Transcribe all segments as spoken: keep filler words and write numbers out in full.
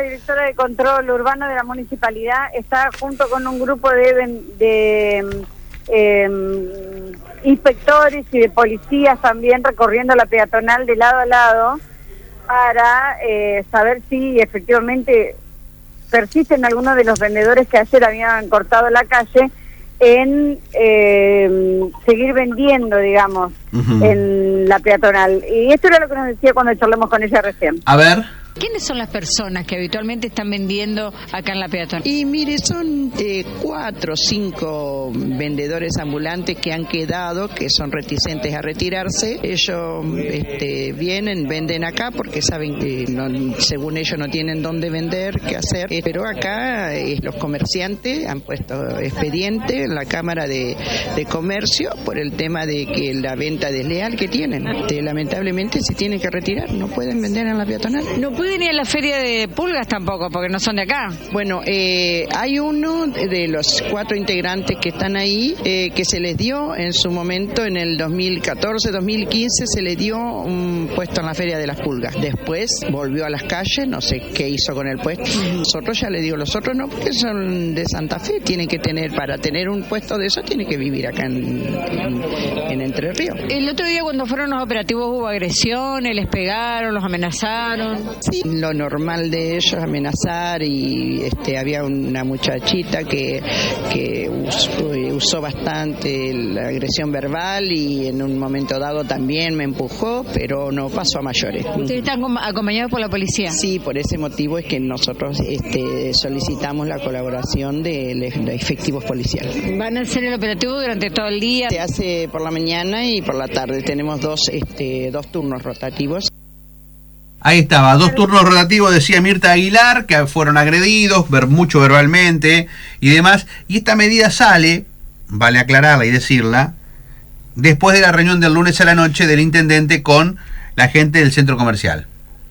directora de control urbano de la municipalidad, está junto con un grupo de, de eh, inspectores y de policías también recorriendo la peatonal de lado a lado para eh, saber si efectivamente persisten algunos de los vendedores que ayer habían cortado la calle en eh, seguir vendiendo, digamos, uh-huh. en la peatonal. Y esto era lo que nos decía cuando charlamos con ella recién. A ver. ¿Quiénes son las personas que habitualmente están vendiendo acá en la peatonal? Y mire, son eh, cuatro o cinco vendedores ambulantes que han quedado, que son reticentes a retirarse. Ellos este, vienen, venden acá porque saben que no, según ellos no tienen dónde vender, qué hacer. Eh, pero acá eh, los comerciantes han puesto expediente en la Cámara de, de Comercio por el tema de que la venta desleal que tienen. Este, lamentablemente se tienen que retirar, no pueden vender en la peatonal. No pueden ir a la feria de pulgas tampoco, porque no son de acá. Bueno, eh, hay uno de los cuatro integrantes que están ahí, eh, que se les dio en su momento, en el dos mil catorce, dos mil quince, se le dio un puesto en la feria de las pulgas. Después volvió a las calles, no sé qué hizo con el puesto. Nosotros ya le digo, los otros no, porque son de Santa Fe, tienen que tener, para tener un puesto de eso, tiene que vivir acá en, en, en Entre Ríos. El otro día cuando fueron los operativos hubo agresiones, les pegaron, los amenazaron. Sí, lo normal de ellos, amenazar, y este había una muchachita que, que usó, usó bastante la agresión verbal y en un momento dado también me empujó, pero no pasó a mayores. ¿Ustedes están acompañados por la policía? Sí, por ese motivo es que nosotros este, solicitamos la colaboración de, de efectivos policiales. ¿Van a hacer el operativo durante todo el día? Se hace por la mañana y por la tarde, tenemos dos, este, dos turnos rotativos. Ahí estaba, dos turnos relativos, decía Mirta Aguilar, que fueron agredidos, ver mucho verbalmente y demás. Y esta medida sale, vale aclararla y decirla, después de la reunión del lunes a la noche del intendente con la gente del centro comercial.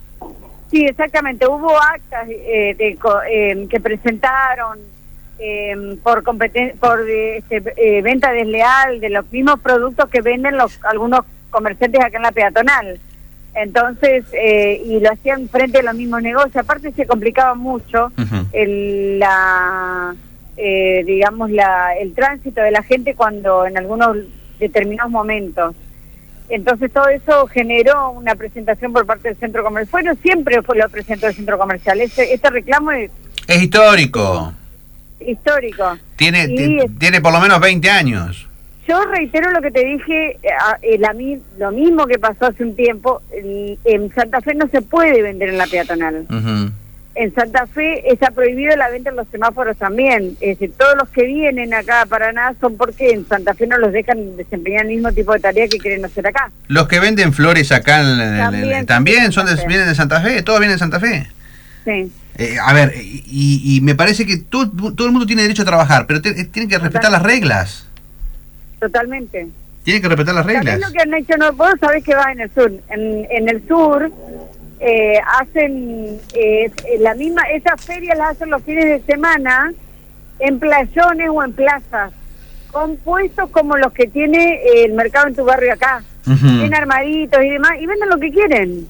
Sí, exactamente. Hubo actas eh, de, eh, que presentaron eh, por competen por este, eh, venta desleal de los mismos productos que venden los algunos comerciantes acá en la peatonal. Entonces, eh, y lo hacían frente a los mismos negocios. Aparte se complicaba mucho uh-huh. el, la, eh, digamos, la, el tránsito de la gente cuando en algunos determinados momentos. Entonces todo eso generó una presentación por parte del centro comercial. Bueno, siempre fue lo presentó el centro comercial. Este, este reclamo es... Es histórico. Histórico. Tiene, t- tiene por lo menos veinte años. Yo reitero lo que te dije, eh, la, lo mismo que pasó hace un tiempo, en Santa Fe no se puede vender en la peatonal. Uh-huh. En Santa Fe está prohibido la venta en los semáforos también. Es decir, todos los que vienen acá a Paraná son porque en Santa Fe no los dejan desempeñar el mismo tipo de tarea que quieren hacer acá. Los que venden flores acá en, en, también, en, también son de, vienen de Santa Fe, todos vienen de Santa Fe. Sí. Eh, a ver, y, y me parece que todo, todo el mundo tiene derecho a trabajar, pero te, tienen que respetar Totalmente. las reglas. Totalmente. Tienen que respetar las reglas. También lo que han hecho, no, vos sabés que va en el sur. En, en el sur eh, hacen eh, la misma, esas ferias las hacen los fines de semana en playones o en plazas, con puestos como los que tiene eh, el mercado en tu barrio acá, uh-huh. bien armaditos y demás, y venden lo que quieren.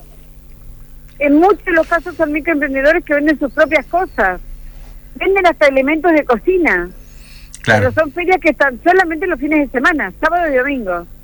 En muchos de los casos son microemprendedores que venden sus propias cosas. Venden hasta elementos de cocina. Claro. Pero son ferias que están solamente los fines de semana, sábado y domingo.